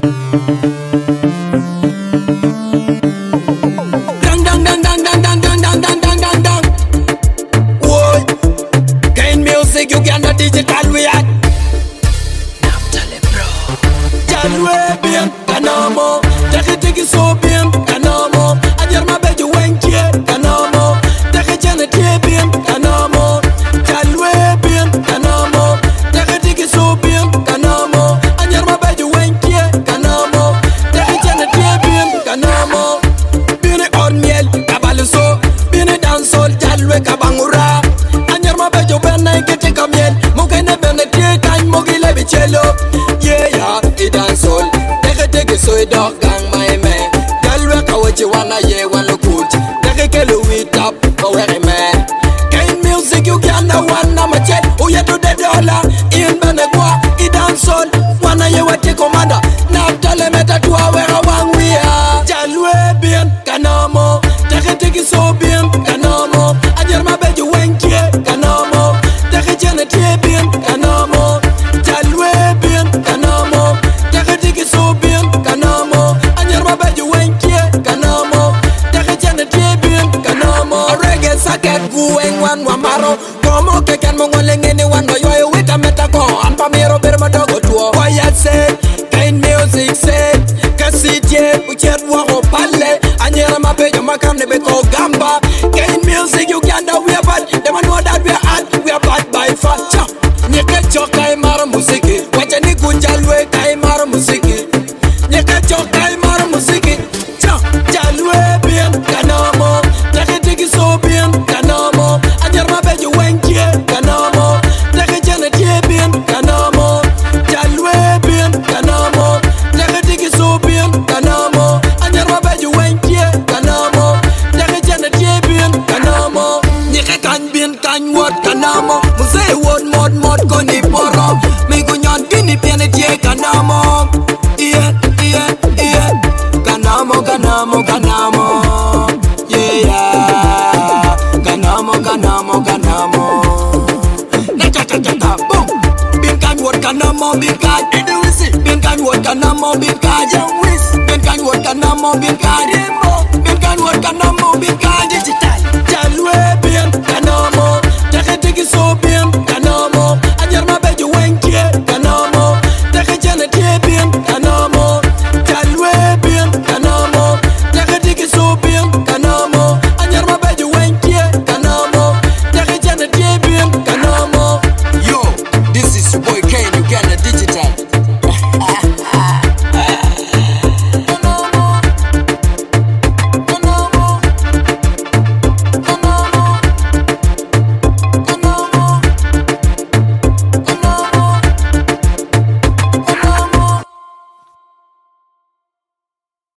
Dang dang dang dang dang dang dang dang dang dang dang dang. Whoa, Kain music Uganda digital we at. Naptale bro. Jalwe bien kanamo, tiki so bien kanamo. Ayer ma beju wenkie kanamo, tiki chene tie bien kanamo. Jalwe bien kanamo, tiki so bien kanamo. Ayer ma beju wenkie kanamo, tiki chene tie bien kanamo. Bini on miel kabaluso, bini dansol jalwe kabangura. Ayer ma beju benne kete kamiel, mukene benne tie kan mogile bichelo. Yeah, dancehall, take it so it dog gang my man. Tell me what you wanna hear when you cool. Take it with up, but where man. Kain music you can the one I'm a jet. Oh yeah, to the dollar in Benegua, it dancehall. Wanna hear what you commander? Now tell me that you are where I want we are. Jalwe bien, kanamo. Take it so bien, kanamo. Ayer ma beju wenkie, kanamo. Take it jene bien, kanamo. Jalwe bien, kanamo. Tiki so bien, kanamo. Ayer ma beju wenkie, kanamo. Tiki chene tie bien, kanamo. A reggae saket gueng wan wamaro. Como que can mongoleng anyone go yo with a metako. And pamiro berma dogo tuo. Quiet say, Kain music say. Kasitye, uchet wako pale. Ayer ma beju makam ne beko gamba. Kain music Uganda we are bad. Them know that we are bad by far. Cha, nyeke chokai mara musiki. Wacha ni kunjalwe kai mara musiki. Nyeke chokai mara musiki. Cha, jalwe bien kanamo. Tiki so bien kanamo. Ayer ma beju wenkie kanamo. Tiki chene tie bien kanamo. Jalwe bien kanamo. Tiki so bien kanamo. Ayer ma beju wenkie kanamo. Tiki chene tie bien kanamo. Nyeke kan bien kan word kanamo. Muse word mod koni poro. Mi kunyon gini piene tie kanamo. Yeah. Kanamo. Yeah. Kanamo. Boom. Bin kan word kanamo, bin kan. Bin kan word kanamo, bin kan. Bin kan word kanamo, bin kan.